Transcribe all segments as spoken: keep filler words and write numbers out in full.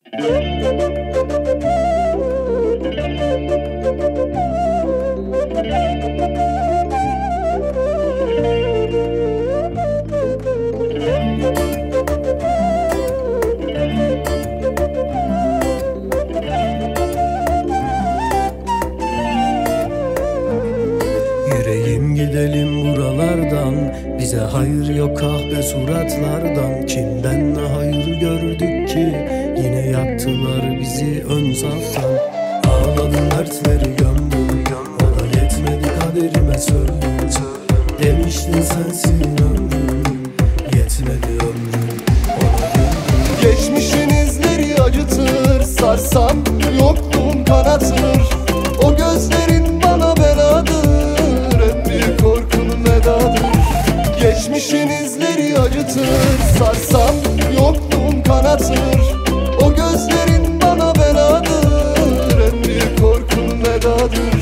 Yüreğim gidelim buralardan, bize hayır yok kahpe suratlardan. Kimden ne hayır gördük ki, yine yaktılar bizi ön saftan. Ağladım dertleri gömdüm, ona yetmedi kaderime söndüm. Demiştin sensin ömrüm, yetmedi ömrüm, ona güldüm. Geçmişin izleri acıtır, sarsam yokluğum kanatır. O gözlerin bana beladır, en büyük korkunun vedadır. Geçmişin izleri acıtır, sarsam yokluğum kanatır. O gözlerin bana beladır, en büyük korkunun vedadır.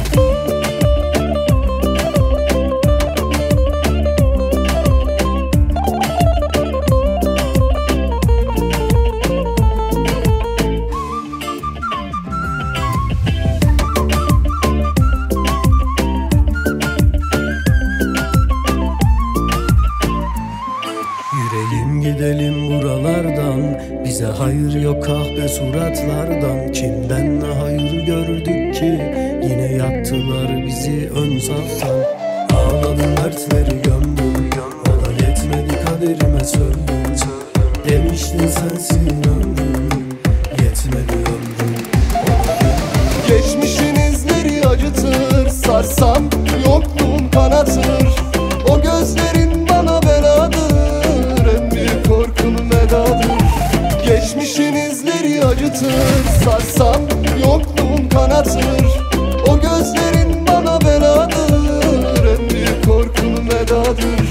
Yüreğim gidelim buralardan, bize hayır yok kahpe suratlardan. Kimden ne hayır gördük ki, yine yaktılar bizi ön saftan. Ağladım dertleri gömdüm, ona yetmedi kaderime söndüm. Demiştin sensin ömrüm, yetmedi ömrüm, ona güldüm. Geçmişin izleri acıtır, sarsam yokluğum kanatır. O gözlerin bana beladır, en büyük korkunun vedadır. Geçmişin izleri acıtır, sarsam yokluğum kanatır. O gözlerin bana beladır, en büyük korkunun vedadır.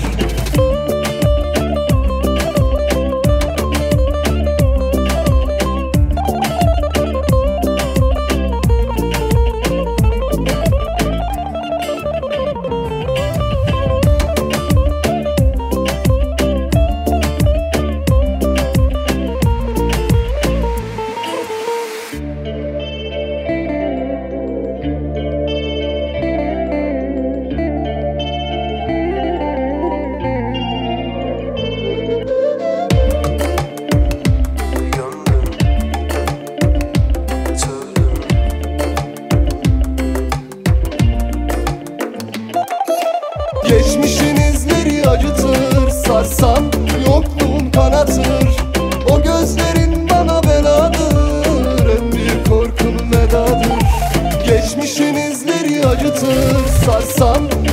Geçmişin izleri acıtır, sarsam yokluğum kanatır. O gözlerin bana beladır, en büyük korkunun vedadır. Geçmişin izleri acıtır, sarsam